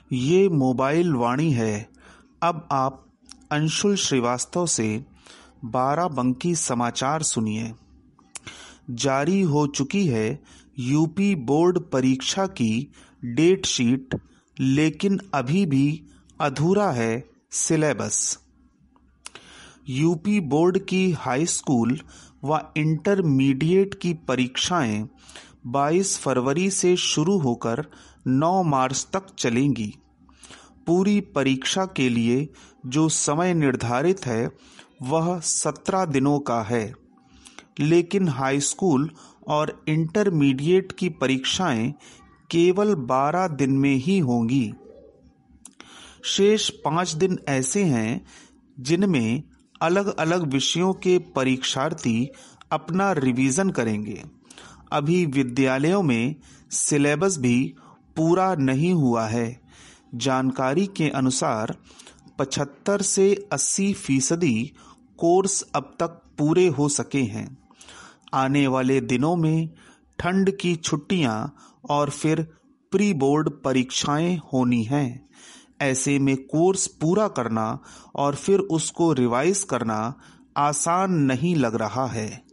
ये मोबाइल वाणी है। अब आप अंशुल श्रीवास्तव से बाराबंकी समाचार सुनिए। जारी हो चुकी है यूपी बोर्ड परीक्षा की डेट शीट, लेकिन अभी भी अधूरा है सिलेबस। यूपी बोर्ड की हाई स्कूल व इंटरमीडिएट की परीक्षाएं 22 फरवरी से शुरू होकर 9 मार्च तक चलेंगी। पूरी परीक्षा के लिए जो समय निर्धारित है वह 17 दिनों का है, लेकिन हाई स्कूल और इंटरमीडिएट की परीक्षाएं केवल 12 दिन में ही होंगी। शेष 5 दिन ऐसे हैं जिनमें अलग अलग विषयों के परीक्षार्थी अपना रिवीजन करेंगे। अभी विद्यालयों में सिलेबस भी पूरा नहीं हुआ है। जानकारी के अनुसार 75 से 80% कोर्स अब तक पूरे हो सके हैं। आने वाले दिनों में ठंड की छुट्टियां और फिर प्री बोर्ड परीक्षाएं होनी हैं। ऐसे में कोर्स पूरा करना और फिर उसको रिवाइज करना आसान नहीं लग रहा है।